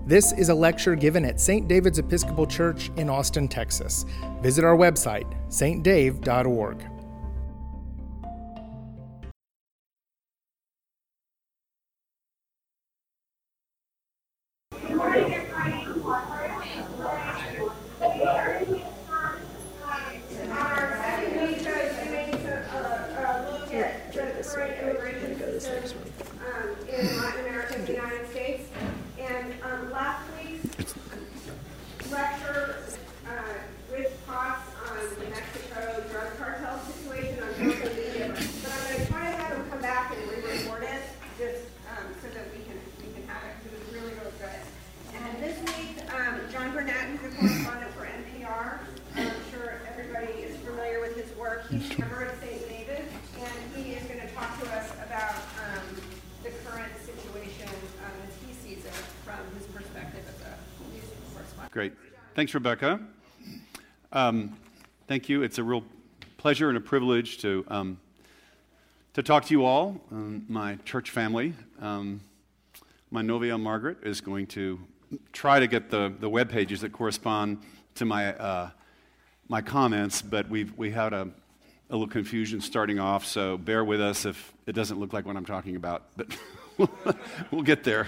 This is a lecture given at St. David's Episcopal Church in Austin, Texas. Visit our website, stdave.org. In Latin America and the United States. And last week's lecture, Rich talks on the Mexico drug cartel situation on social media. But I'm going to try to have him come back and re-record it just so that we can have it, because it was really, really good. And this week, John Burnett, who's a correspondent for NPR, I'm sure everybody is familiar with his work. He's a member of St. David, and he is going to talk to us about the current situation as he sees it from his perspective as a news correspondent. Great. Thanks, Rebecca. Thank you. It's a real pleasure and a privilege to talk to you all, my church family. My novia, Margaret, is going to try to get the web pages that correspond to my comments, but we had a little confusion starting off, so bear with us if it doesn't look like what I'm talking about, but we'll get there.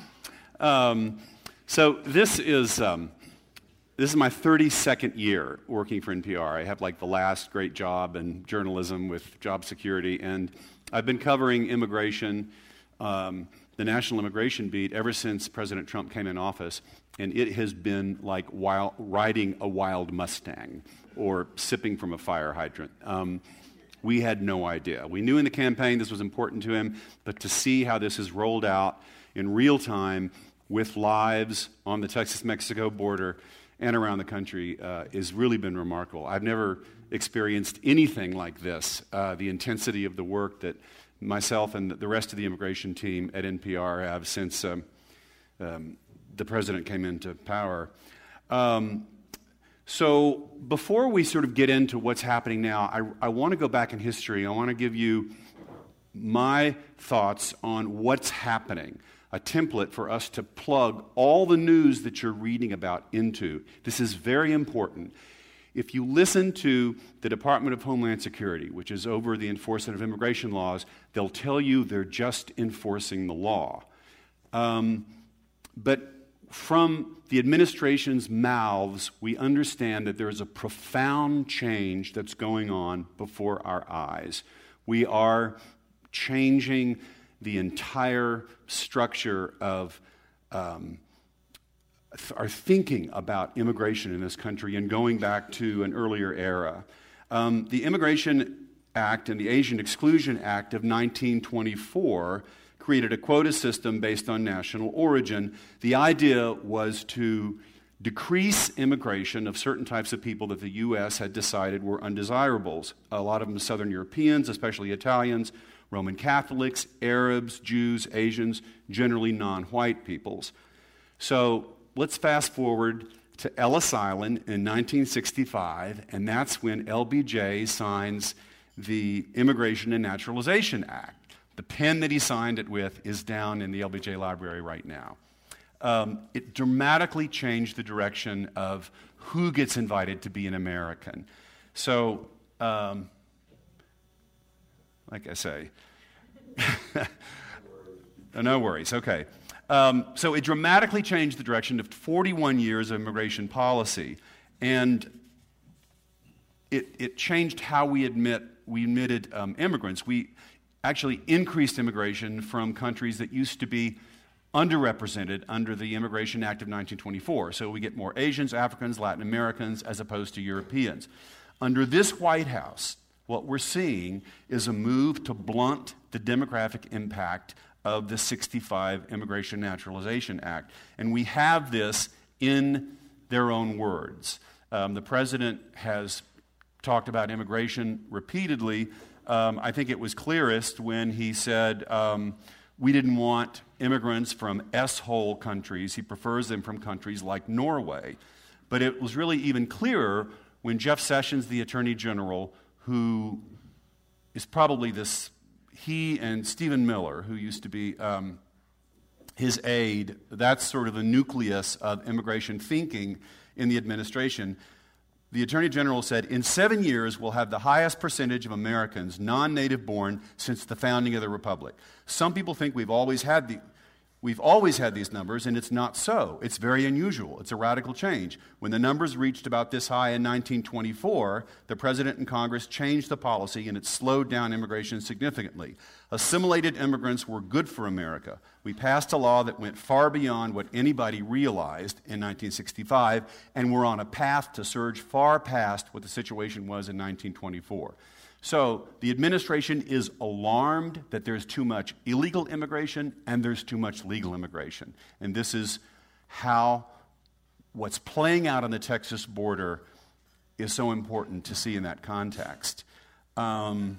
So this is my 32nd year working for NPR. I have like the last great job in journalism with job security, and I've been covering immigration, the National Immigration Beat, ever since President Trump came in office, and it has been like riding a wild Mustang or sipping from a fire hydrant. We had no idea. We knew in the campaign this was important to him, but to see how this is rolled out in real time with lives on the Texas-Mexico border and around the country has really been remarkable. I've never experienced anything like this, the intensity of the work that myself and the rest of the immigration team at NPR have since the president came into power. So before we sort of get into what's happening now, I want to go back in history. I want to give you my thoughts on what's happening, a template for us to plug all the news that you're reading about into. This is very important. If you listen to the Department of Homeland Security, which is over the enforcement of immigration laws, they'll tell you they're just enforcing the law. But from the administration's mouths, we understand that there is a profound change that's going on before our eyes. We are changing the entire structure of our thinking about immigration in this country and going back to an earlier era. The Immigration Act and the Asian Exclusion Act of 1924 created a quota system based on national origin. The idea was to decrease immigration of certain types of people that the U.S. had decided were undesirables. A lot of them Southern Europeans, especially Italians, Roman Catholics, Arabs, Jews, Asians, generally non-white peoples. So let's fast forward to Ellis Island in 1965, and that's when LBJ signs the Immigration and Naturalization Act. The pen that he signed it with is down in the LBJ library right now. It dramatically changed the direction of who gets invited to be an American. So, like I say, no worries, okay. So it dramatically changed the direction of 41 years of immigration policy, and it changed how we admitted immigrants. We actually increased immigration from countries that used to be underrepresented under the Immigration Act of 1924. So we get more Asians, Africans, Latin Americans, as opposed to Europeans. Under this White House, what we're seeing is a move to blunt the demographic impact of the 65 Immigration Naturalization Act. And we have this in their own words. The president has talked about immigration repeatedly. I think it was clearest when he said we didn't want immigrants from S-hole countries. He prefers them from countries like Norway. But it was really even clearer when Jeff Sessions, the Attorney General, who is probably he and Stephen Miller, who used to be his aide, that's sort of the nucleus of immigration thinking in the administration. The Attorney General said, in 7 years, we'll have the highest percentage of Americans non-native born since the founding of the Republic. Some people think we've always had these numbers, and it's not so. It's very unusual. It's a radical change. When the numbers reached about this high in 1924, the President and Congress changed the policy, and it slowed down immigration significantly. Assimilated immigrants were good for America. We passed a law that went far beyond what anybody realized in 1965, and we're on a path to surge far past what the situation was in 1924. So the administration is alarmed that there's too much illegal immigration and there's too much legal immigration. And this is how what's playing out on the Texas border is so important to see in that context. And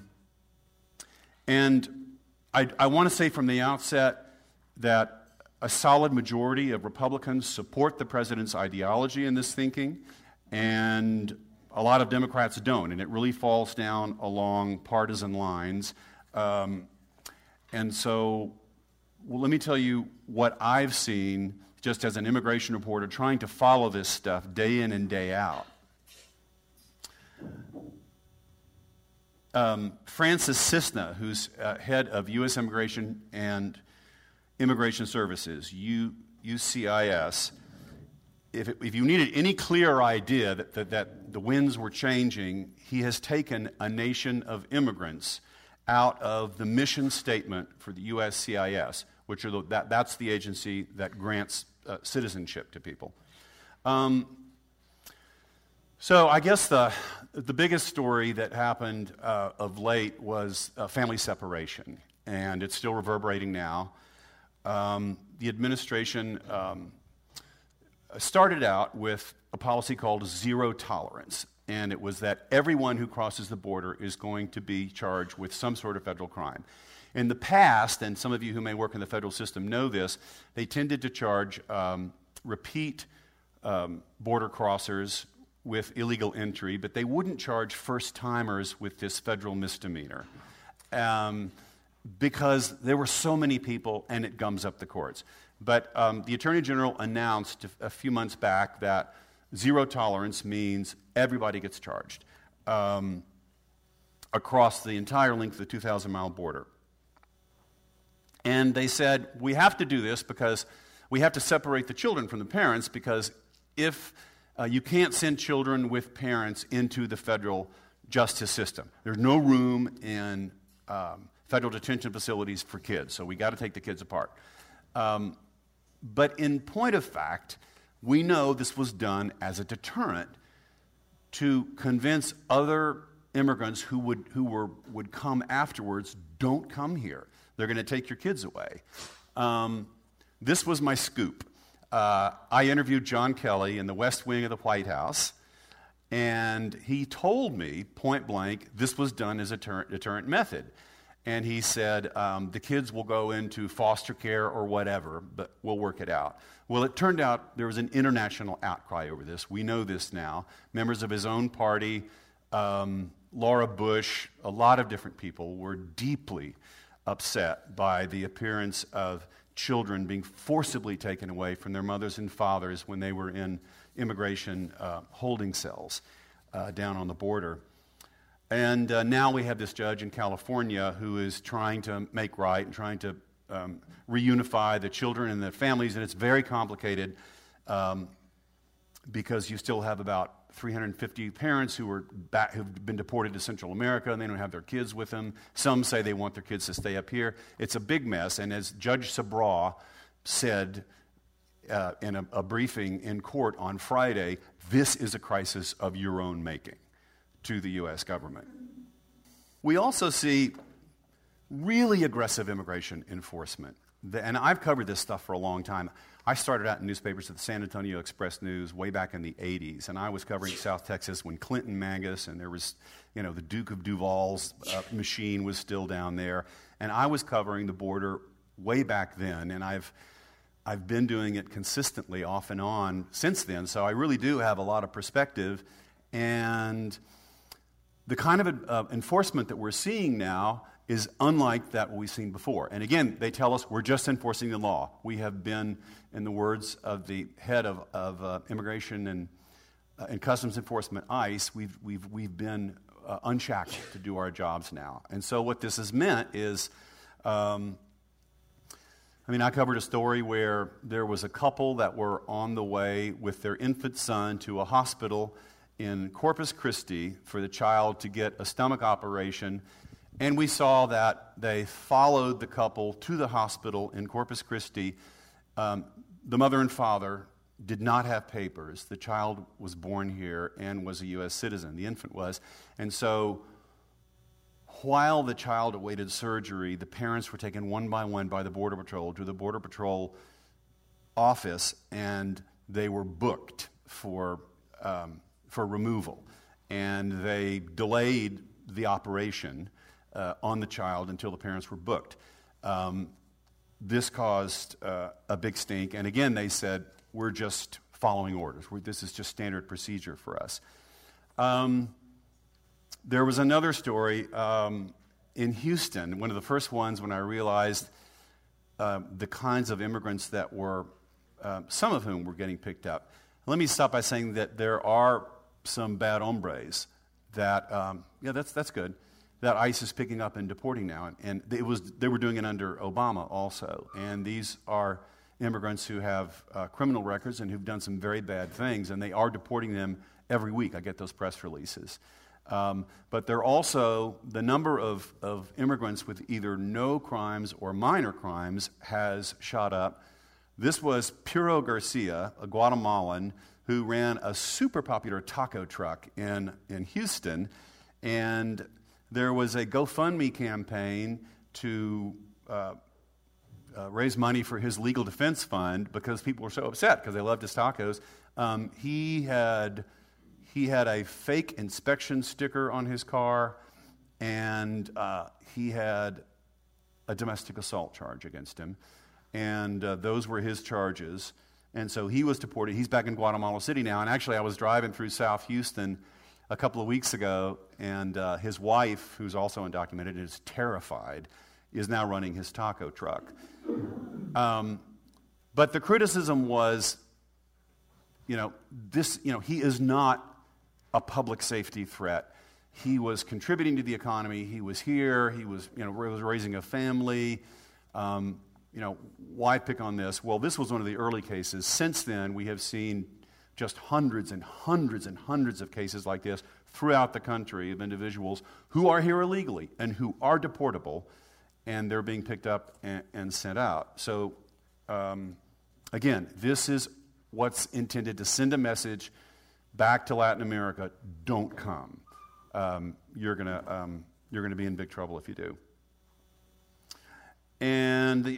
I want to say from the outset that a solid majority of Republicans support the president's ideology in this thinking, and a lot of Democrats don't, and it really falls down along partisan lines. And so, let me tell you what I've seen just as an immigration reporter trying to follow this stuff day in and day out. Francis Cisna, who's head of U.S. Immigration and Immigration Services, UCIS, if you needed any clear idea that the winds were changing, he has taken a nation of immigrants out of the mission statement for the USCIS, which are that's the agency that grants citizenship to people. So I guess the biggest story that happened of late was family separation, and it's still reverberating now. The administration started out with a policy called zero tolerance, and it was that everyone who crosses the border is going to be charged with some sort of federal crime. In the past, and some of you who may work in the federal system know this, they tended to charge repeat border crossers with illegal entry, but they wouldn't charge first-timers with this federal misdemeanor because there were so many people and it gums up the courts. But the Attorney General announced a few months back that zero tolerance means everybody gets charged across the entire length of the 2,000-mile border. And they said, we have to do this because we have to separate the children from the parents, because if you can't send children with parents into the federal justice system. There's no room in federal detention facilities for kids, so we got to take the kids apart. But in point of fact, we know this was done as a deterrent to convince other immigrants who would come afterwards, don't come here. They're going to take your kids away. This was my scoop. I interviewed John Kelly in the West Wing of the White House, and he told me, point blank, this was done as a deterrent method. And he said, the kids will go into foster care or whatever, but we'll work it out. Well, it turned out there was an international outcry over this. We know this now. Members of his own party, Laura Bush, a lot of different people were deeply upset by the appearance of children being forcibly taken away from their mothers and fathers when they were in immigration holding cells down on the border. And now we have this judge in California who is trying to make right and trying to reunify the children and the families, and it's very complicated because you still have about 350 parents who've been deported to Central America, and they don't have their kids with them. Some say they want their kids to stay up here. It's a big mess, and as Judge Sabraw said in a briefing in court on Friday, this is a crisis of your own making to the U.S. government. We also see really aggressive immigration enforcement. And I've covered this stuff for a long time. I started out in newspapers at the San Antonio Express News way back in the 80s, and I was covering South Texas when Clinton Mangus and there was, the Duke of Duval's machine was still down there, and I was covering the border way back then, and I've been doing it consistently off and on since then, so I really do have a lot of perspective. And the kind of enforcement that we're seeing now is unlike that what we've seen before. And again, they tell us we're just enforcing the law. We have been, in the words of the head of Immigration and Customs Enforcement, ICE, we've been unshackled to do our jobs now. And so what this has meant is, I covered a story where there was a couple that were on the way with their infant son to a hospital in Corpus Christi for the child to get a stomach operation. And we saw that they followed the couple to the hospital in Corpus Christi. The mother and father did not have papers. The child was born here and was a U.S. citizen. The infant was. And so while the child awaited surgery, the parents were taken one by one by the Border Patrol to the Border Patrol office, and they were booked for removal. And they delayed the operation on the child until the parents were booked. This caused a big stink. And again, they said, we're just following orders. This is just standard procedure for us. There was another story in Houston, one of the first ones when I realized the kinds of immigrants that were, some of whom were getting picked up. Let me stop by saying that there are some bad hombres that, that's good, that ICE is picking up and deporting now. And they were doing it under Obama also. And these are immigrants who have criminal records and who've done some very bad things, and they are deporting them every week. I get those press releases. But they're also, the number of immigrants with either no crimes or minor crimes has shot up. This was Puro Garcia, a Guatemalan, who ran a super popular taco truck in Houston, and there was a GoFundMe campaign to raise money for his legal defense fund because people were so upset because they loved his tacos. He had a fake inspection sticker on his car, and he had a domestic assault charge against him, and those were his charges. And so he was deported. He's back in Guatemala City now. And actually, I was driving through South Houston a couple of weeks ago, and his wife, who's also undocumented and is terrified, is now running his taco truck. But the criticism was, he is not a public safety threat. He was contributing to the economy. He was here. He was, was raising a family. Why pick on this? Well, this was one of the early cases. Since then, we have seen just hundreds and hundreds and hundreds of cases like this throughout the country of individuals who are here illegally and who are deportable, and they're being picked up and sent out. So, again, this is what's intended to send a message back to Latin America: don't come. You're gonna be in big trouble if you do. This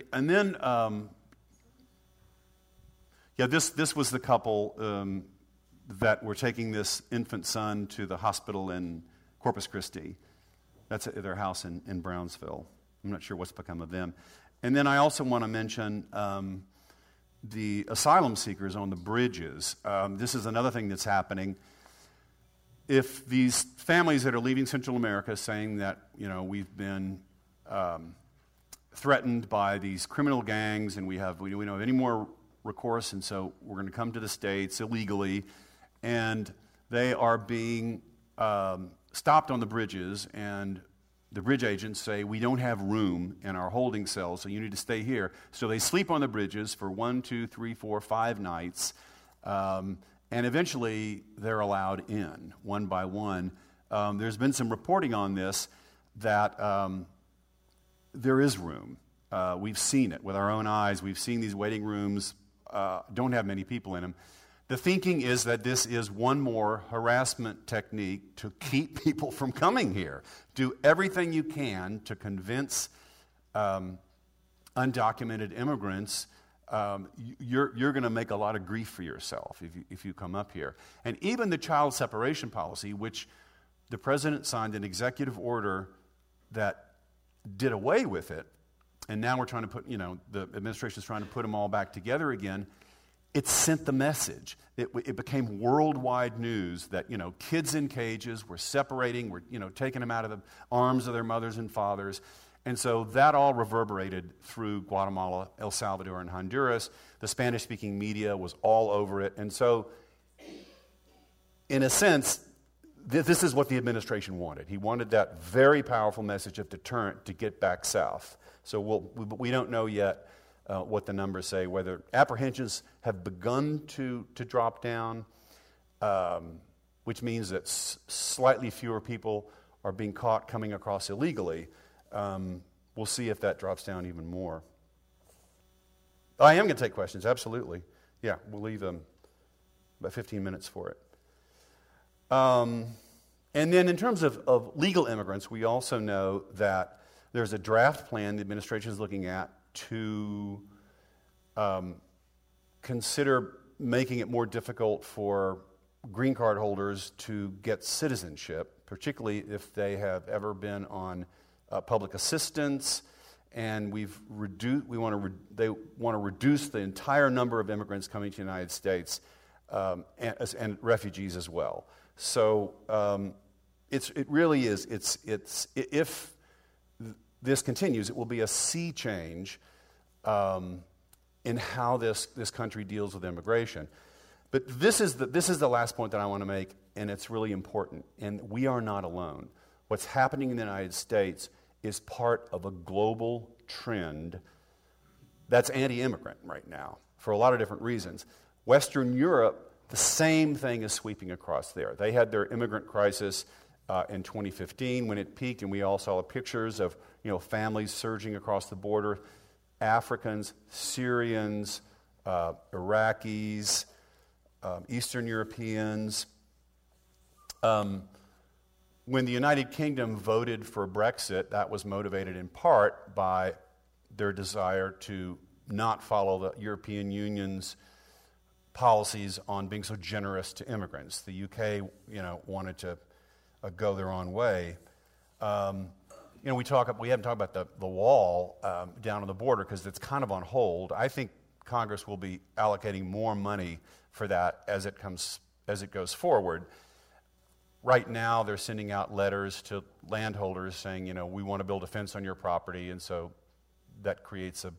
was the couple that were taking this infant son to the hospital in Corpus Christi. That's at their house in Brownsville. I'm not sure what's become of them. And then I also want to mention the asylum seekers on the bridges. This is another thing that's happening. If these families that are leaving Central America saying that, we've been threatened by these criminal gangs and we don't have any more recourse, and so we're going to come to the States illegally, and they are being stopped on the bridges, and the bridge agents say, we don't have room in our holding cells, so you need to stay here. So they sleep on the bridges for 1, 2, 3, 4, 5 nights, and eventually they're allowed in, one by one. There's been some reporting on this that there is room. We've seen it with our own eyes. We've seen these waiting rooms don't have many people in them. The thinking is that this is one more harassment technique to keep people from coming here. Do everything you can to convince undocumented immigrants you're going to make a lot of grief for yourself if you come up here. And even the child separation policy, which the president signed an executive order that did away with it, and now we're trying to put, the administration is trying to put them all back together again. it sent the message. It became worldwide news that, kids in cages were separating, were, taking them out of the arms of their mothers and fathers. And so that all reverberated through Guatemala, El Salvador, and Honduras. The Spanish-speaking media was all over it. And so, in a sense, this is what the administration wanted. He wanted that very powerful message of deterrent to get back south. So we don't know yet what the numbers say, whether apprehensions have begun to drop down, which means that slightly fewer people are being caught coming across illegally. We'll see if that drops down even more. I am going to take questions, absolutely. Yeah, we'll leave about 15 minutes for it. And then in terms of legal immigrants, we also know that there's a draft plan the administration is looking at to consider making it more difficult for green card holders to get citizenship, particularly if they have ever been on public assistance, and they want to reduce the entire number of immigrants coming to the United States and refugees as well. So it really is. If this continues, it will be a sea change in how this country deals with immigration. But this is the last point that I want to make, and it's really important. And we are not alone. What's happening in the United States is part of a global trend that's anti-immigrant right now for a lot of different reasons. Western Europe, the same thing is sweeping across there. They had their immigrant crisis in 2015 when it peaked, and we all saw the pictures of families surging across the border, Africans, Syrians, Iraqis, Eastern Europeans. When the United Kingdom voted for Brexit, that was motivated in part by their desire to not follow the European Union's policies on being so generous to immigrants. The UK, wanted to go their own way. We haven't talked about the wall down on the border because it's kind of on hold. I think Congress will be allocating more money for that as it goes forward. Right now, they're sending out letters to landholders saying, we want to build a fence on your property, and so that creates a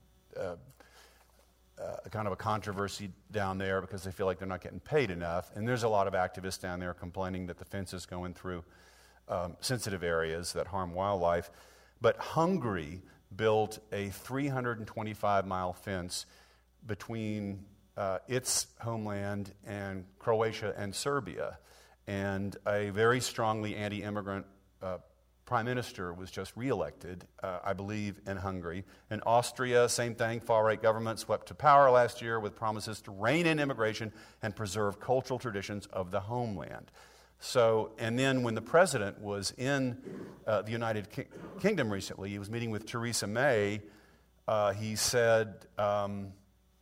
kind of a controversy down there because they feel like they're not getting paid enough. And there's a lot of activists down there complaining that the fence is going through sensitive areas that harm wildlife. But Hungary built a 325-mile fence between its homeland and Croatia and Serbia. And a very strongly anti-immigrant prime minister was just reelected, I believe, in Hungary. In Austria, same thing, far-right government swept to power last year with promises to rein in immigration and preserve cultural traditions of the homeland. So, and then when the president was in the United Kingdom recently, he was meeting with Theresa May, he said, the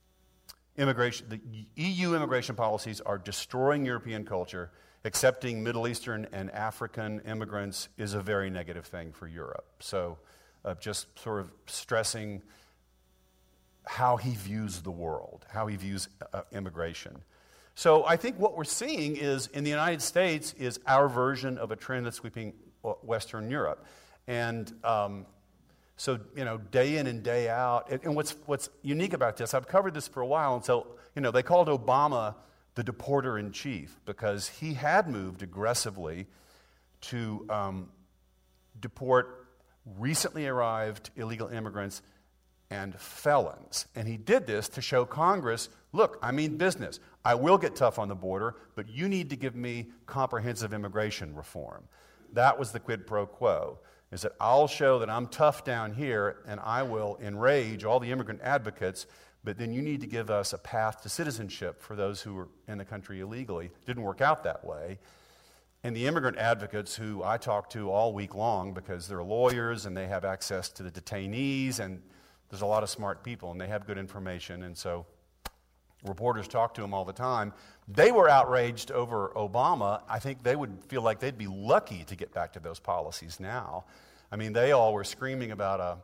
EU immigration policies are destroying European culture. Accepting Middle Eastern and African immigrants is a very negative thing for Europe. So just sort of stressing how he views the world, how he views immigration. So I think what we're seeing is, in the United States, is our version of a trend that's sweeping Western Europe. And so, day in and day out, and what's unique about this, I've covered this for a while, and so, they called Obama the deporter-in-chief because he had moved aggressively to deport recently arrived illegal immigrants and felons. And he did this to show Congress, look, I mean business. I will get tough on the border, but you need to give me comprehensive immigration reform. That was the quid pro quo, is that I'll show that I'm tough down here and I will enrage all the immigrant advocates, but then you need to give us a path to citizenship for those who were in the country illegally. Didn't work out that way. And the immigrant advocates who I talk to all week long, because they're lawyers and they have access to the detainees, and there's a lot of smart people and they have good information, and so reporters talk to them all the time. They were outraged over Obama. I think they would feel like they'd be lucky to get back to those policies now. I mean, they all were screaming about a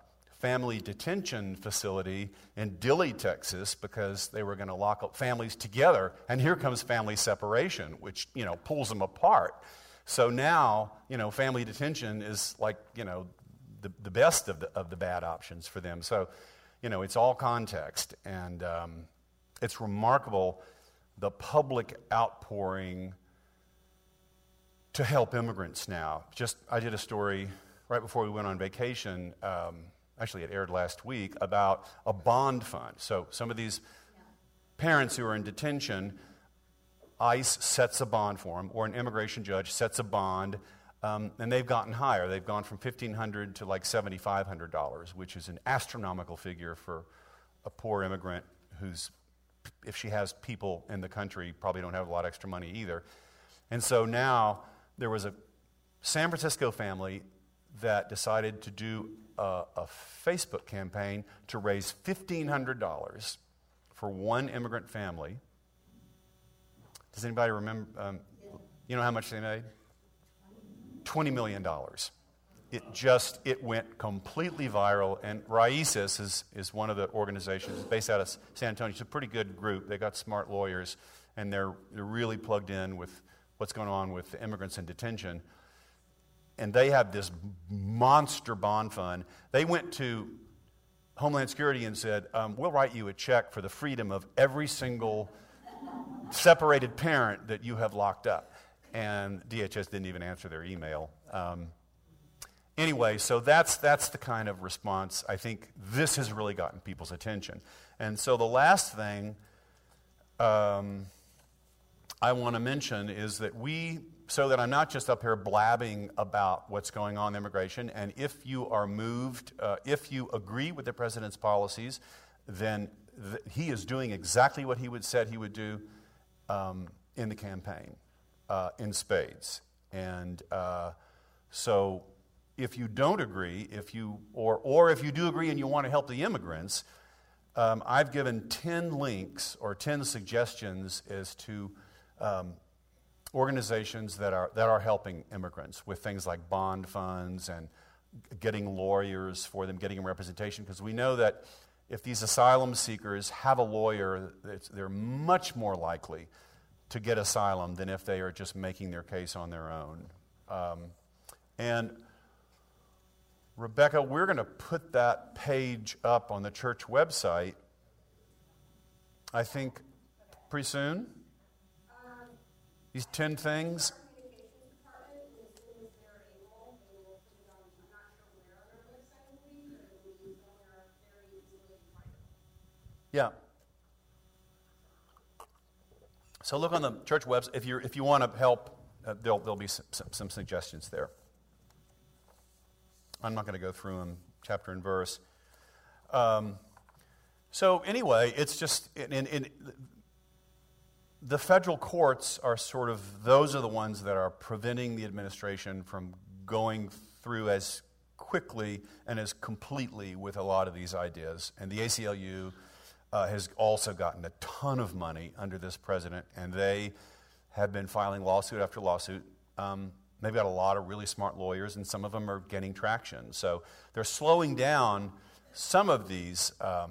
family detention facility in Dilley, Texas, because they were going to lock up families together. And here comes family separation, which, pulls them apart. So now, family detention is like, the best of the bad options for them. So, it's all context. And it's remarkable the public outpouring to help immigrants now. I did a story right before we went on vacation, actually it aired last week, about a bond fund. So some of these parents who are in detention, ICE sets a bond for them, or an immigration judge sets a bond, and they've gotten higher. They've gone from $1,500 to like $7,500, which is an astronomical figure for a poor immigrant who's, if she has people in the country, probably don't have a lot of extra money either. And so now there was a San Francisco family that decided to do a Facebook campaign to raise $1,500 for one immigrant family. Does anybody remember? You know how much they made? $20 million. It went completely viral, and Raices is one of the organizations based out of San Antonio. It's a pretty good group. They got smart lawyers, and they're really plugged in with what's going on with the immigrants in detention. And they have this monster bond fund. They went to Homeland Security and said, we'll write you a check for the freedom of every single separated parent that you have locked up. And DHS didn't even answer their email. Anyway, so that's the kind of response. I think this has really gotten people's attention. And so the last thing I want to mention is that so that I'm not just up here blabbing about what's going on in immigration, and if you are moved, if you agree with the president's policies, then he is doing exactly what he said he would do in the campaign, in spades. And so if you don't agree, or if you do agree and you want to help the immigrants, I've given 10 links or 10 suggestions as to organizations that are helping immigrants with things like bond funds and getting lawyers for them, getting representation, because we know that if these asylum seekers have a lawyer, they're much more likely to get asylum than if they are just making their case on their own. And Rebecca, we're going to put that page up on the church website, I think, pretty soon. These 10 things. Yeah. So look on the church website. If you want to help, there'll be some suggestions there. I'm not going to go through them chapter and verse. So anyway, it's just the federal courts are those are the ones that are preventing the administration from going through as quickly and as completely with a lot of these ideas. And the ACLU has also gotten a ton of money under this president, and they have been filing lawsuit after lawsuit. They've got a lot of really smart lawyers, and some of them are getting traction. So they're slowing down some of these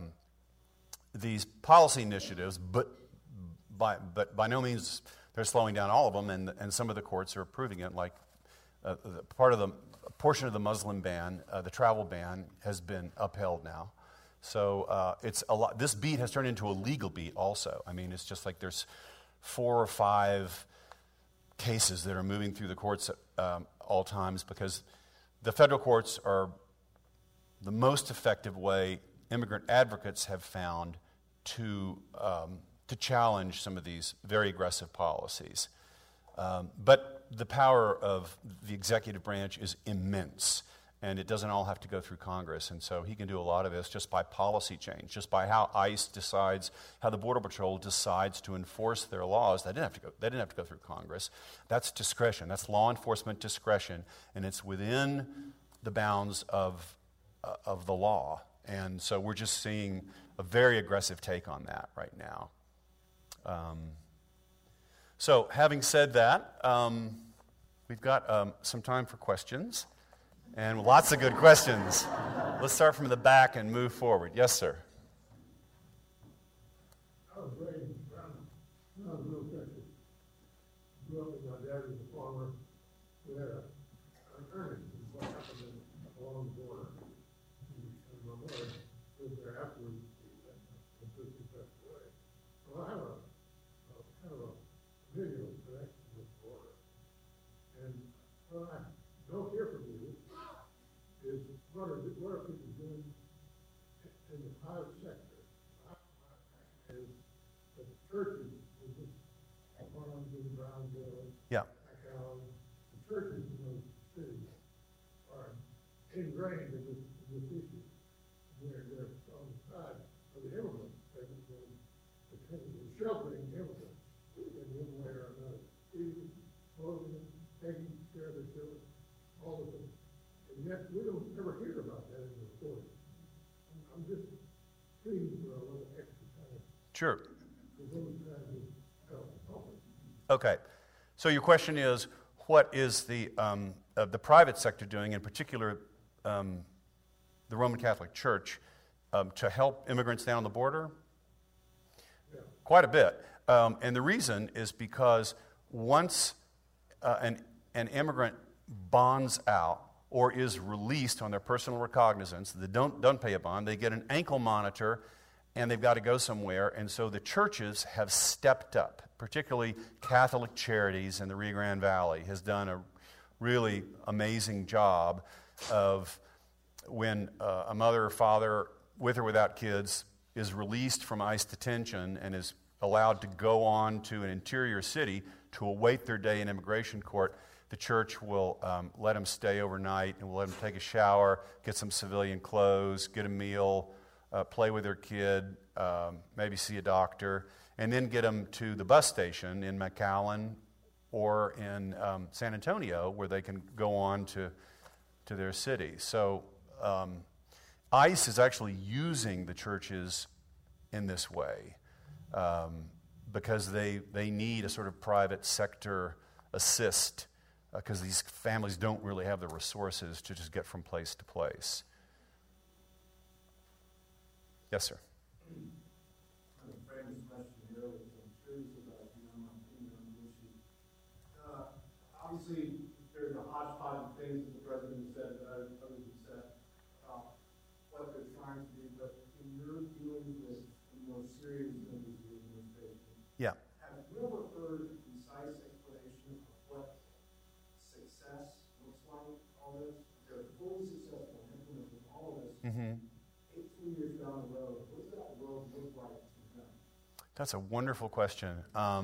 policy initiatives, but by no means they're slowing down all of them, and some of the courts are approving it. Like a portion of the Muslim ban, the travel ban, has been upheld now. So it's a lot. This beat has turned into a legal beat also. I mean, it's just like there's 4 or 5 cases that are moving through the courts at all times, because the federal courts are the most effective way immigrant advocates have found to challenge some of these very aggressive policies. But the power of the executive branch is immense, and it doesn't all have to go through Congress. And so he can do a lot of this just by policy change, just by how ICE decides, how the Border Patrol decides to enforce their laws. They didn't have to go through Congress. That's discretion. That's law enforcement discretion, and it's within the bounds of the law. And so we're just seeing a very aggressive take on that right now. So having said that, we've got some time for questions. and lots of good questions. Let's start from the back and move forward. Yes, sir. I was raised around, when I was real Texas. Grew up with my dad was a farmer. We had an earning, what happened along the border. And my mother lived there afterwards and took me passed away. So I have a kind of a visual connection with the border. And what I don't hear from you is what are people doing in the private sector? Is that the churches, just Farmington, Brownsville, Yeah. McAllen, the churches in those cities are ingrained in this issue. They're on the side of the immigrants, they're sheltering immigrants in one way or another. Feeding, clothing, taking care of their children, all of them. And yet we don't ever hear about that in the story. I'm just pleading for a little extra time. Sure. For those kinds of help. Okay. So your question is, what is the private sector doing, in particular the Roman Catholic Church, to help immigrants down the border? Yeah. Quite a bit. And the reason is because once an immigrant bonds out or is released on their personal recognizance, they don't pay a bond, they get an ankle monitor, and they've got to go somewhere. And so the churches have stepped up, particularly Catholic Charities in the Rio Grande Valley has done a really amazing job of when a mother or father, with or without kids, is released from ICE detention and is allowed to go on to an interior city to await their day in immigration court, the church will let them stay overnight and will let them take a shower, get some civilian clothes, get a meal, play with their kid, maybe see a doctor, and then get them to the bus station in McAllen or in San Antonio where they can go on to their city. So ICE is actually using the churches in this way because they need a sort of private sector assist because these families don't really have the resources to just get from place to place. Yes, sir. I have a friend's question here, which I'm curious about, my opinion on the issue. Obviously, there's a hodgepodge of things that the president said, that others have said, about what they're trying to do, but in your dealings with the more serious members of the administration, Yeah. have you ever heard a concise explanation of what success looks like, all this? They're fully successful in implementing all of this. Mm-hmm. 18 years down the road, what does that world look like to them? That's a wonderful question.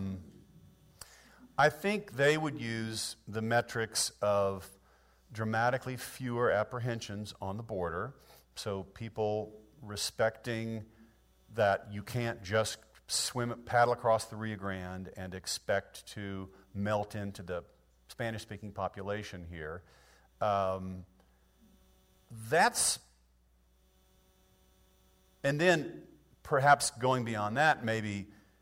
I think they would use the metrics of dramatically fewer apprehensions on the border, so people respecting that you can't just paddle across the Rio Grande and expect to melt into the Spanish-speaking population here. And then perhaps going beyond that, maybe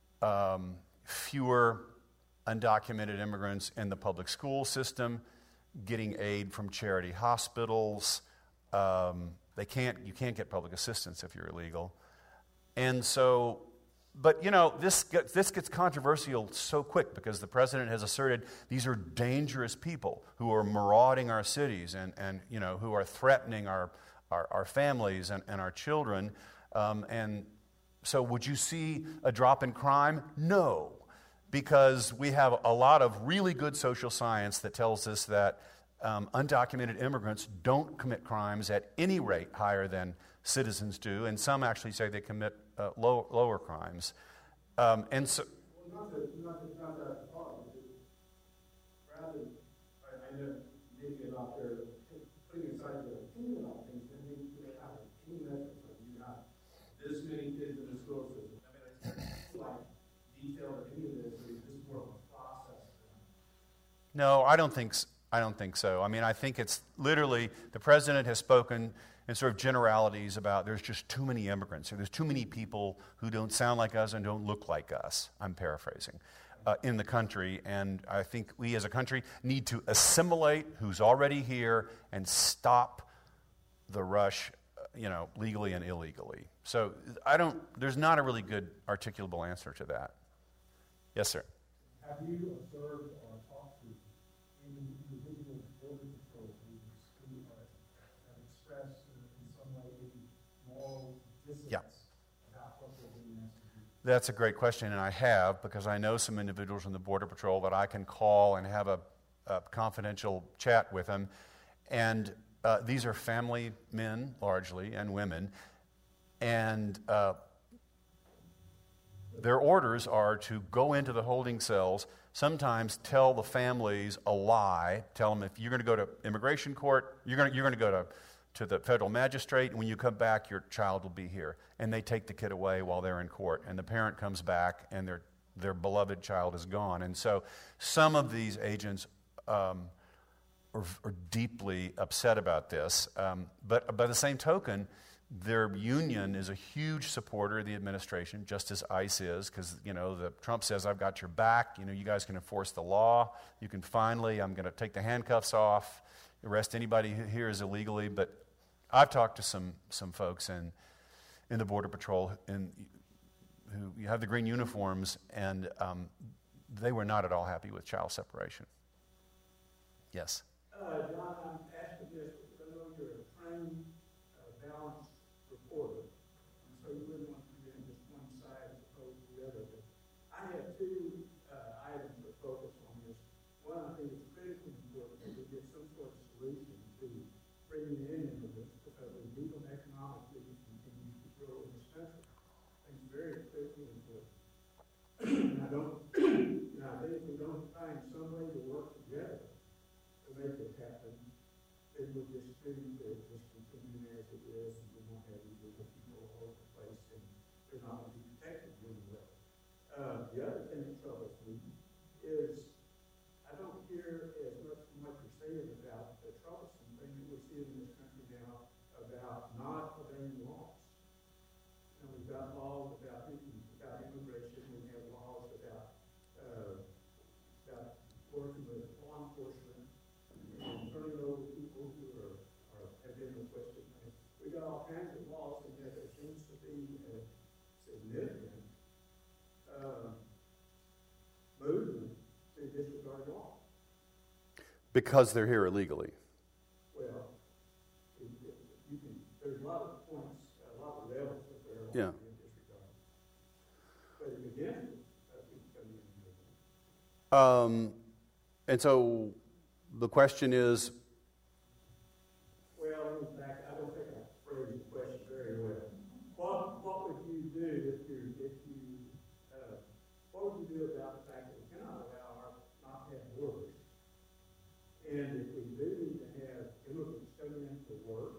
fewer undocumented immigrants in the public school system, getting aid from charity hospitals. You can't get public assistance if you're illegal. And so, but this gets controversial so quick because the president has asserted these are dangerous people who are marauding our cities and who are threatening our families and our children. And so would you see a drop in crime? No, because we have a lot of really good social science that tells us that undocumented immigrants don't commit crimes at any rate higher than citizens do, and some actually say they commit lower crimes. And so, Well, not that far. Rather, I know maybe about their putting aside their opinion about things, then they have a key metrics. Like you got this many kids in the school system. I mean, it's like detail or any of this, but it's just more of a process. no, I don't think so. I mean, I think it's literally the president has spoken in sort of generalities about there's just too many immigrants, or there's too many people who don't sound like us and don't look like us. I'm paraphrasing. in the country, and I think we as a country need to assimilate who's already here and stop the rush, legally and illegally. So there's not a really good articulable answer to that. Yes, sir. Have you observed or talked to any individual border patrol agents who have expressed in some way moral dissonance about what they're being asked to do? That's a great question, and I have, because I know some individuals from the Border Patrol that I can call and have a confidential chat with them. And these are family men, largely, and women. And their orders are to go into the holding cells, sometimes tell the families a lie, tell them if you're going to go to immigration court, you're going to go to the federal magistrate, and when you come back, your child will be here. And they take the kid away while they're in court, and the parent comes back, and their beloved child is gone. And so some of these agents are deeply upset about this. But by the same token, their union is a huge supporter of the administration, just as ICE is, because Trump says, "I've got your back. You guys can enforce the law. You can finally. I'm going to take the handcuffs off, arrest anybody who here is illegally." But I've talked to some folks in the Border Patrol who have the green uniforms, and they were not at all happy with child separation. Yes. John, I'm asking this because I know you're a trained, balanced reporter, and so you wouldn't want to be on just one side as opposed to the other. But I have two items to focus on this. One, I think it's critically important that we get some sort of solution to bringing in immigrants because the legal and economic needs continue to grow in this country. I think it's very critically important. And I think if we don't find some way to work together to make it happen, then we'll just continue as it is, and we won't have illegal people all over the place, and they're not going to be protected really well. The other thing that troubles me is I don't hear as much from what you're saying about the troublesome thing that we're seeing in this country now about not obeying laws. We've got laws about immigration, we have laws about working with law enforcement and turning over people who have been requested. We got all kinds of laws, and yet there seems to be a significant movement to disregard law. Because they're here illegally. Well, there's a lot of points, a lot of levels that they're Yeah. being disregarded. But it begins with people coming in. And so the question is, Well, in fact, I don't think I phrased the question very well. What would you do what would you do about the fact that we cannot allow not to have borders? And if we do need to have immigrants coming in to work,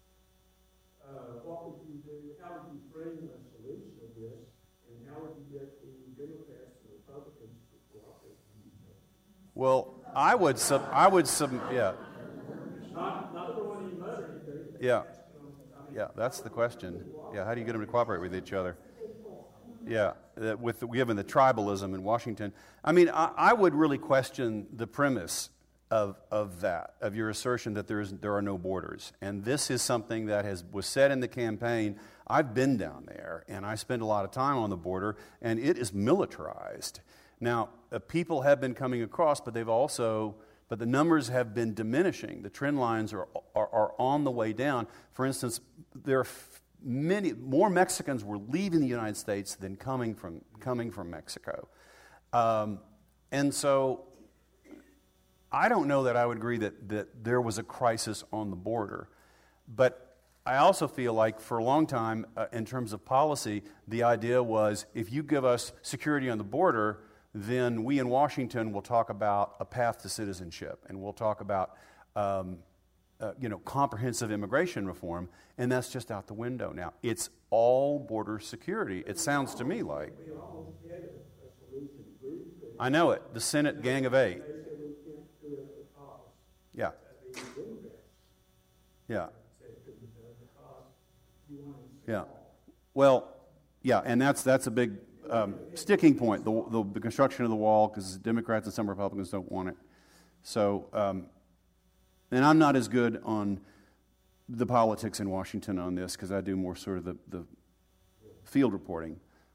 what would you do? How would you frame a solution of this? And how would you get the Democrats and Republicans to cooperate with each other? well, yeah. Not throwing any mud or anything. Yeah. Yeah, that's the question. Yeah, how do you get them to cooperate with each other? Yeah, given the tribalism in Washington. I mean, I would really question the premise of your assertion that there are no borders. And this is something that was said in the campaign. I've been down there, and I spend a lot of time on the border, and it is militarized. Now, people have been coming across, but the numbers have been diminishing. The trend lines are on the way down. For instance, there are many more Mexicans were leaving the United States than coming from Mexico, and so I don't know that I would agree that there was a crisis on the border, but I also feel like for a long time, in terms of policy, the idea was if you give us security on the border, then we in Washington will talk about a path to citizenship, and we'll talk about comprehensive immigration reform, and that's just out the window now. It's all border security. It sounds to me like. We almost had a solution agreed. I know it. The Senate Gang of Eight. They said we can't do it because Yeah. the Democrats Yeah. said it couldn't be done because you wanted to Yeah. Well, yeah, and that's a big sticking point, the construction of the wall, because Democrats and some Republicans don't want it. So, and I'm not as good on the politics in Washington on this, because I do more sort of the field reporting.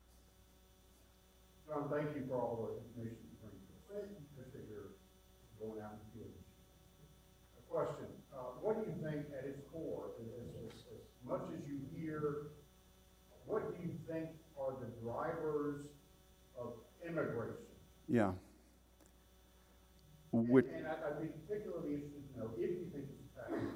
John, thank you for all the information you bring to us. Appreciate your going out in the field. A question, what do you think at its core, as much as you hear, what do you think are the drivers of immigration? Yeah. And I'd be particularly interested to know if you think it's a factor.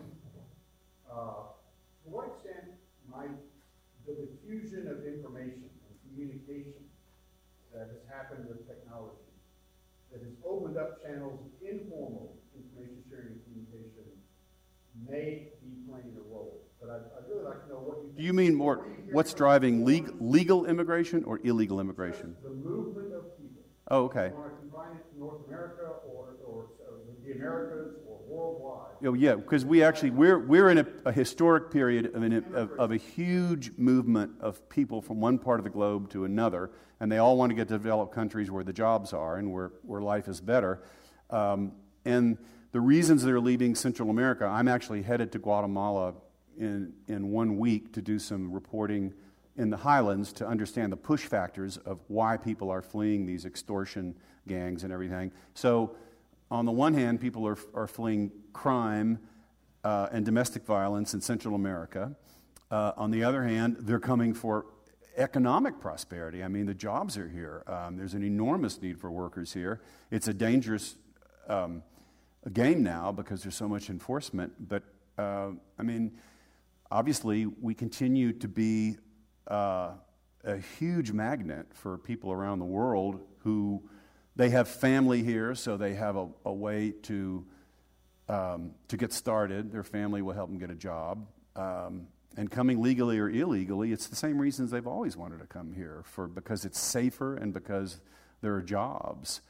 To what extent might the diffusion of information and communication that has happened with technology, that has opened up channels of informal information sharing and communication, may be playing a role? But I'd really like to know what you think. Do you mean more what's driving legal immigration or illegal immigration? The movement of people. Oh, okay. You want to confine it to North America or the Americas or worldwide? Oh, yeah, because we're in a historic period of a huge movement of people from one part of the globe to another, and they all want to get to developed countries where the jobs are and where life is better. And the reasons they're leaving Central America, I'm actually headed to Guatemala in 1 week to do some reporting in the highlands to understand the push factors of why people are fleeing these extortion gangs and everything. So on the one hand, people are fleeing crime and domestic violence in Central America. On the other hand, they're coming for economic prosperity. I mean, the jobs are here. There's an enormous need for workers here. It's a dangerous game now because there's so much enforcement. But, I mean, obviously, we continue to be a huge magnet for people around the world who they have family here, so they have a way to get started. Their family will help them get a job. And coming legally or illegally, it's the same reasons they've always wanted to come here, because it's safer and because there are jobs.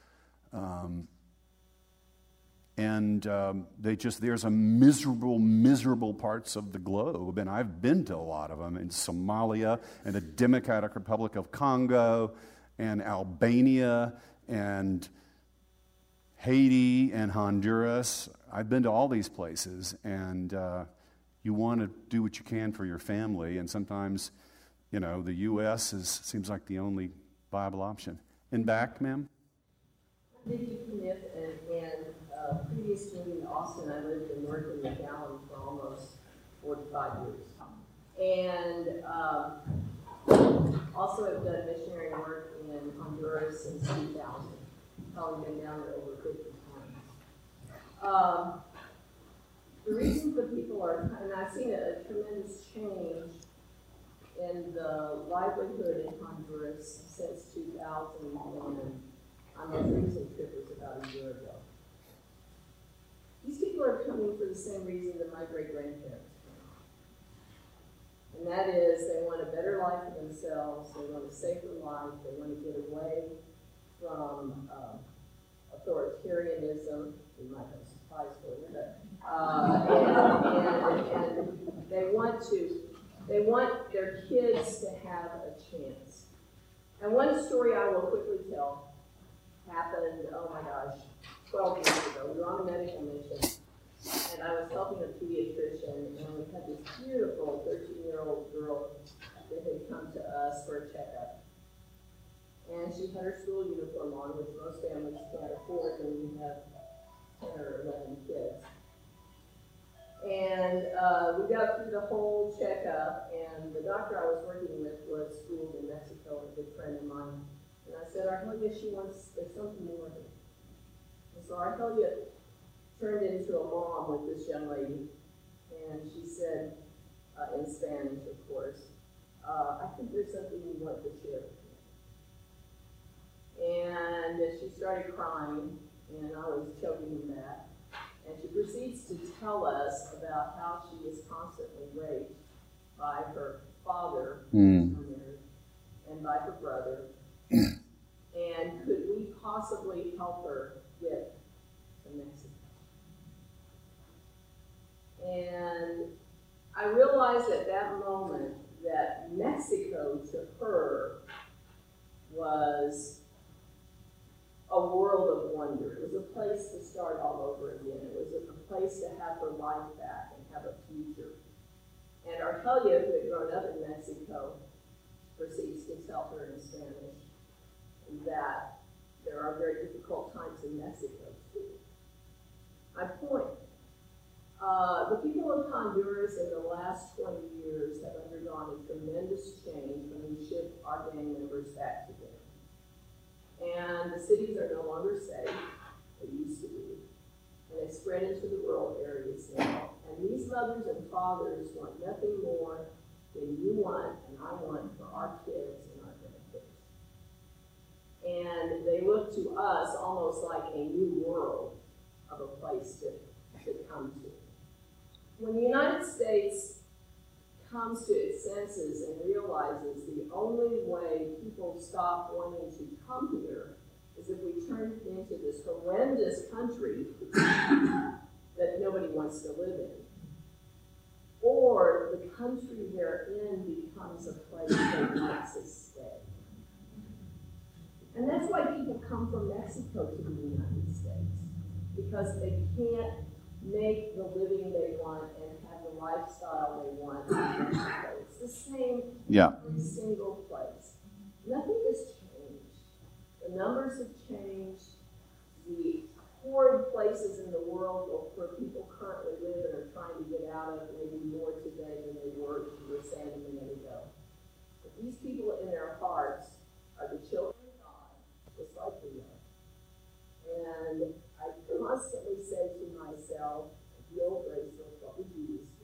There's a miserable parts of the globe, and I've been to a lot of them, in Somalia and the Democratic Republic of Congo and Albania and Haiti and Honduras. I've been to all these places, and you want to do what you can for your family, and sometimes, the U.S. seems like the only viable option. In back, ma'am? Vicki Kniff, and previously in Austin, I lived and worked in McAllen for almost 45 years. And also have done missionary work in Honduras since 2000. Probably been down there over 50 times. The reason that people are, and I've seen a tremendous change in the livelihood in Honduras since 2001. My most recent trip was about a year ago. These people are coming for the same reason that my great-grandparents came. And that is, they want a better life for themselves, they want a safer life, they want to get away from authoritarianism. We might have supplies for you, but and they want their kids to have a chance. And one story I will quickly tell happened, 12 years ago. We were on a medical mission, and I was helping a pediatrician, and we had this beautiful 13-year-old girl that had come to us for a checkup. And she had her school uniform on, which most families can't afford when you have 10 or 11 kids. And we got through the whole checkup, and the doctor I was working with was schooled in Mexico, a good friend of mine. And I said, Arhelia, there's something more here. And so Arhelia turned into a mom with this young lady, and she said, in Spanish, of course, I think there's something you want to share with me. And she started crying, and I was choking him back. And she proceeds to tell us about how she is constantly raped by her father, and by her brother. And could we possibly help her get to Mexico? And I realized at that moment that Mexico to her was a world of wonder. It was a place to start all over again. It was a place to have her life back and have a future. And Argelia, who had grown up in Mexico, proceeds to tell her in Spanish that there are very difficult times in Mexico, too. My point, the people of Honduras in the last 20 years have undergone a tremendous change when we shipped our gang members back to them. And the cities are no longer safe, they used to be, and they've spread into the rural areas now. And these mothers and fathers want nothing more than you want and I want for our kids and our grandkids. And they look to us almost like a new world of a place to come to. When the United States comes to its senses and realizes the only way people stop wanting to come here is if we turn into this horrendous country that nobody wants to live in, or the country they're in becomes a place that wants to stay. And that's why people come from Mexico to the United States, because they can't make the living they want and have the lifestyle they want in Mexico. It's the same in every single place. Nothing has changed. The numbers have changed. The horrid places in the world where people currently live and are trying to get out of maybe more today than they were, as you were saying a minute ago. But these people in their hearts are the children of God, just like we are. And I constantly say to myself, the old Rachel, what would you do?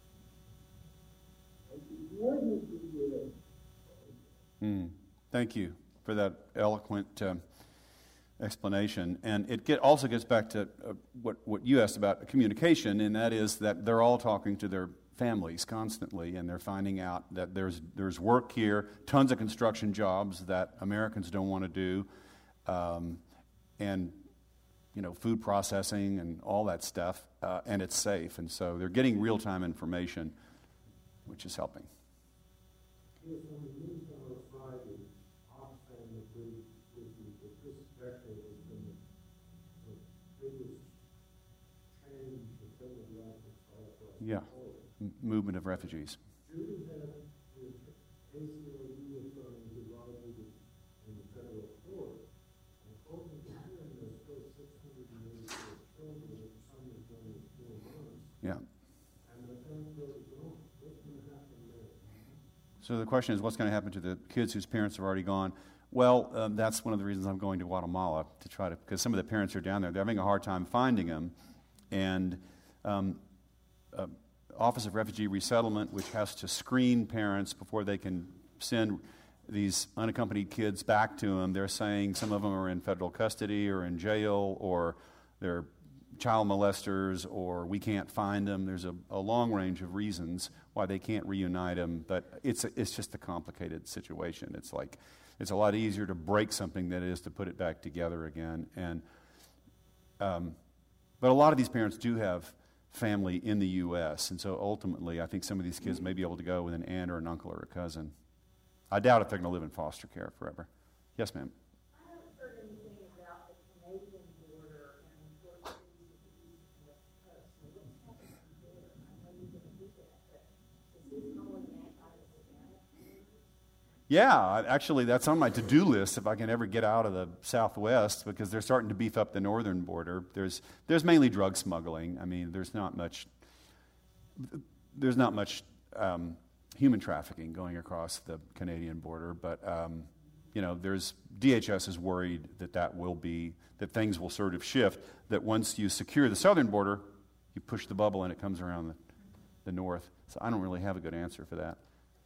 And you wouldn't be doing. Thank you for that eloquent explanation. And it also gets back to what you asked about communication, and that is that they're all talking to their families constantly, and they're finding out that there's work here, tons of construction jobs that Americans don't want to do, and food processing and all that stuff, and it's safe. And so they're getting real-time information, which is helping. Yes, on the news on Friday, Oxfam agreed with you that this decade has been the biggest change within the Atlantic Cycle. Yeah, movement of refugees. Judy had the ACLU attorney who argued in the federal court, and according to him, there's still 684 children, some as young as 4 months. Yeah. And the parents are gone. What's going to happen there? So the question is, what's going to happen to the kids whose parents have already gone? Well, that's one of the reasons I'm going to Guatemala, to try to, because some of the parents are down there. They're having a hard time finding them. And Office of Refugee Resettlement, which has to screen parents before they can send these unaccompanied kids back to them, they're saying some of them are in federal custody or in jail, or they're child molesters, or we can't find them. There's a long range of reasons why they can't reunite them, but it's just a complicated situation. It's like it's a lot easier to break something than it is to put it back together again. And but a lot of these parents do have family in the U.S., and so ultimately I think some of these kids may be able to go with an aunt or an uncle or a cousin. I doubt if they're going to live in foster care forever. Yes, ma'am. I haven't heard anything about the Canadian border and what it is with the East and West Coast. So what's happening there? I know you're going to do that, but is this going anti-Hispanic? Yeah, actually, that's on my to-do list if I can ever get out of the Southwest, because they're starting to beef up the northern border. There's mainly drug smuggling. I mean, there's not much human trafficking going across the Canadian border, but there's DHS is worried that things will sort of shift. That once you secure the southern border, you push the bubble and it comes around the north. So I don't really have a good answer for that.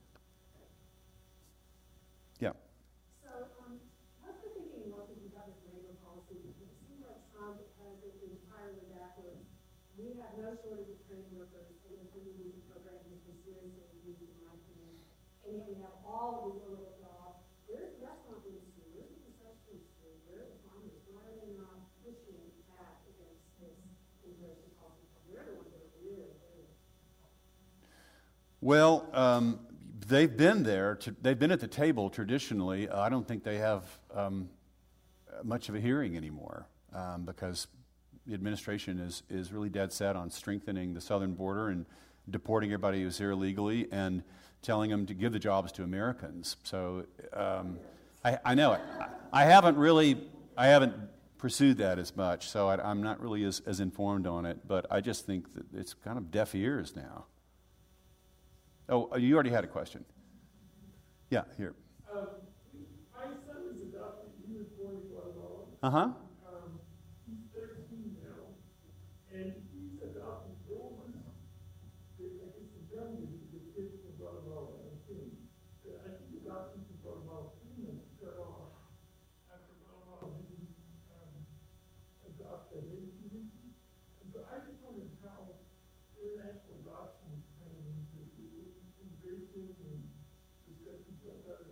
Yeah. So, I've been thinking more about this labor policy. It seems like Trump has it entirely backwards. We have no shortage of trained workers, and the food program has been seriously abused, in my opinion. And yet we have all of these little jobs. Where's the restaurant industry? Where's the construction industry? Where are the farmers? Why are they not pushing back against this immigration policy? We're the ones that are really. Well, they've been there. They've been at the table traditionally. I don't think they have much of a hearing anymore because the administration is really dead set on strengthening the southern border and deporting everybody who's here illegally and telling them to give the jobs to Americans. So I know it. I haven't pursued that as much, so I'm not really as informed on it, but I just think that it's kind of deaf ears now. Oh, you already had a question. Yeah, here. My son is adopted. He was born in Guatemala. Uh-huh. He's 13 now, and he's adopted Roman. I guess the family is the kids from Guatemala, I think. I think adoption from Guatemala pretty much cut off after Guatemala didn't adopt that into. But I just wondered how international adoption is kind of immigration and discussions about that.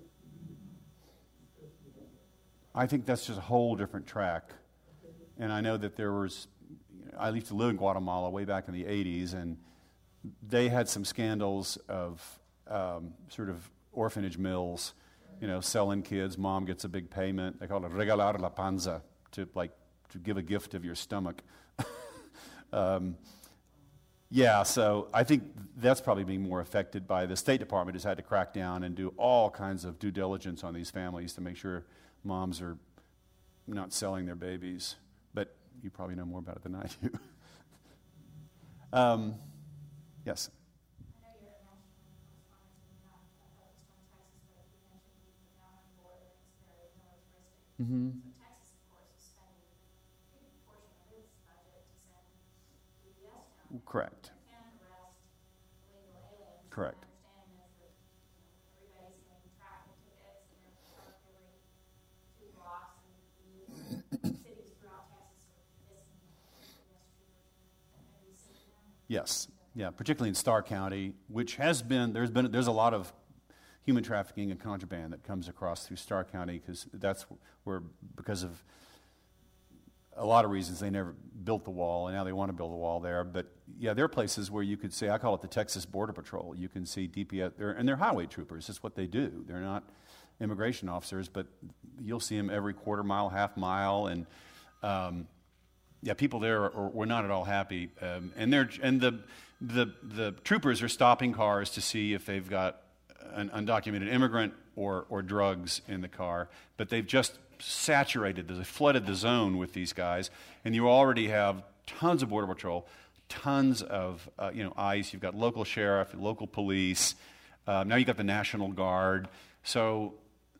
I think that's just a whole different track. And I know that there was, I used to live in Guatemala way back in the 80s, and they had some scandals of sort of orphanage mills, selling kids. Mom gets a big payment. They call it regalar la panza, to give a gift of your stomach. Yeah, so I think that's probably being more affected by the State Department has had to crack down and do all kinds of due diligence on these families to make sure moms are not selling their babies. But you probably know more about it than I do. Yes? I know you're a national correspondent, not focused on Texas, but you mentioned the mountain border, it's very militaristic. Mm-hmm. So Texas, of course, is spending a big portion of its budget to send DPS down. Correct. And arrest illegal aliens. Correct. My understanding is that everybody's getting traffic tickets and they're parked every 2 blocks, and the cities throughout Texas are missing DPS troopers. Have you seen that? Yes. Yeah, particularly in Starr County, which there's a lot of human trafficking and contraband that comes across through Starr County because because of a lot of reasons they never built the wall, and now they want to build a wall there. But yeah, there are places where you could say, I call it the Texas Border Patrol. You can see DPS, and they're highway troopers. That's what they do. They're not immigration officers, but you'll see them every quarter mile, half mile, and yeah, people there were not at all happy. And the troopers are stopping cars to see if they've got an undocumented immigrant or drugs in the car, but they've just flooded the zone with these guys, and you already have tons of Border Patrol, tons of ICE. You've got local sheriff, local police. Now you've got the National Guard. So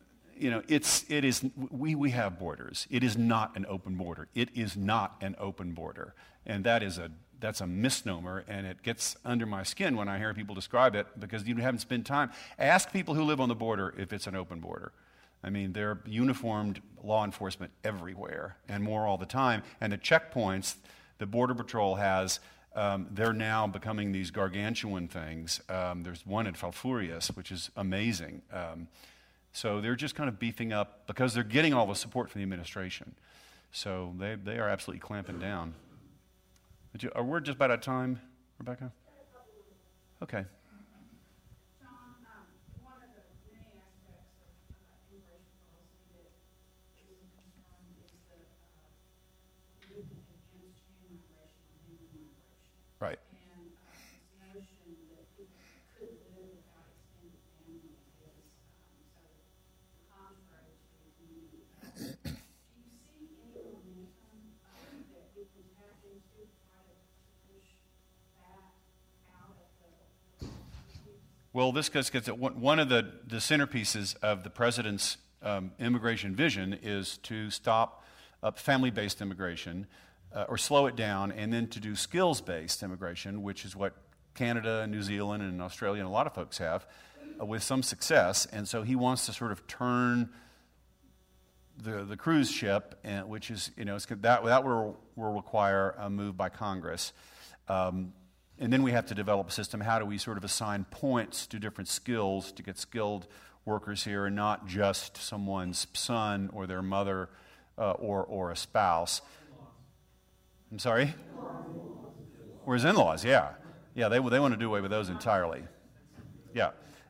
we have borders. It is not an open border. It is not an open border, and that's a misnomer, and it gets under my skin when I hear people describe it because you haven't spent time. Ask people who live on the border if it's an open border. I mean, there are uniformed law enforcement everywhere and more all the time. And the checkpoints the Border Patrol has, they're now becoming these gargantuan things. There's one at Falfurrias, which is amazing. So they're just kind of beefing up because they're getting all the support from the administration. So they are absolutely clamping down. We're just about out of time, Rebecca? Okay. John, one of the many aspects of immigration policy that is a concern is the movement against chain migration and human migration. Right. And this notion that people could live without extended family is so contrary to community development. Do you see any momentum that we can tap into to try to push that out of the Well, this gets at one of the centerpieces of the president's immigration vision is to stop family-based immigration or slow it down, and then to do skills-based immigration, which is what Canada and New Zealand and Australia and a lot of folks have with some success. And so he wants to sort of turn the cruise ship, which is, that will require a move by Congress. And then we have to develop a system. How do we sort of assign points to different skills to get skilled workers here and not just someone's son or their mother or a spouse? I'm sorry? Or his in-laws, yeah. Yeah, they want to do away with those entirely. Yeah.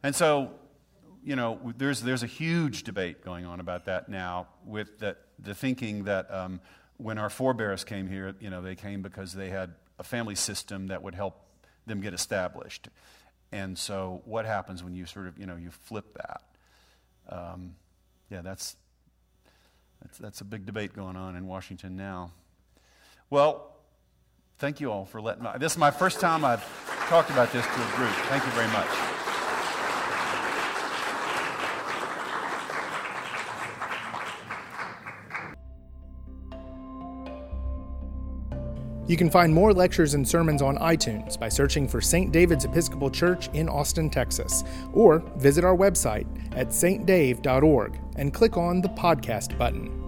And so, there's a huge debate going on about that now, with the thinking that when our forebears came here, they came because they had a family system that would help them get established. And so what happens when you sort of, you flip that? That's a big debate going on in Washington now. Well, thank you all for letting me. This is my first time I've talked about this to a group. Thank you very much. You can find more lectures and sermons on iTunes by searching for St. David's Episcopal Church in Austin, Texas, or visit our website at stdave.org and click on the podcast button.